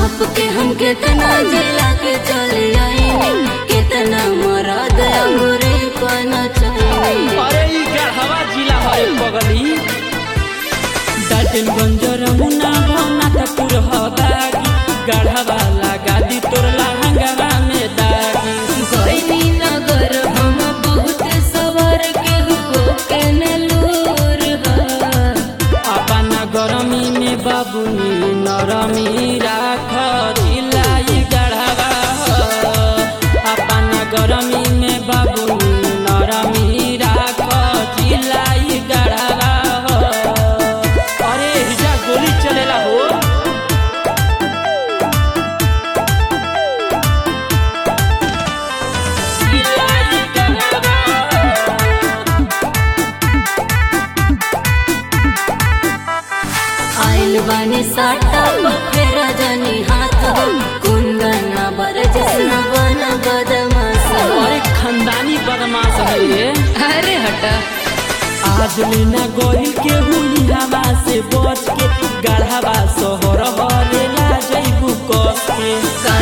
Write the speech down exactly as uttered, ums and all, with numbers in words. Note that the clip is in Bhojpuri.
नाप के हम कितना जिला के चले आईनी, कितना मरद अंगूरे पना चाहिए। अरे ई गढ़वा जिला है पगली। डाल्टनगंज रमुना भवना तपुर हबागी, गढ़वा लगा दी तोर लहंगा में दागी। गईनी नगर हम बहुत सवर के हो के नलूर हा। अपन गरमी में बाबुनी नरमी राख जिलाई गढ़वा। अपन गरमी में बाबुनी नरमी राख जिलाई गढ़वा। अरे हिजा गोली चलेला हो। जिलाई गढ़वा। आइल बानी साटा फेरा जानी हाथ हो, कुंदना बरजस न बना बदमाश हो। अरे खानदानी बदमाश है ये। अरे हटा आज लेना गोहिल के हुई हवा से बच के, गढ़वा शहर हरेला जैबू कस के।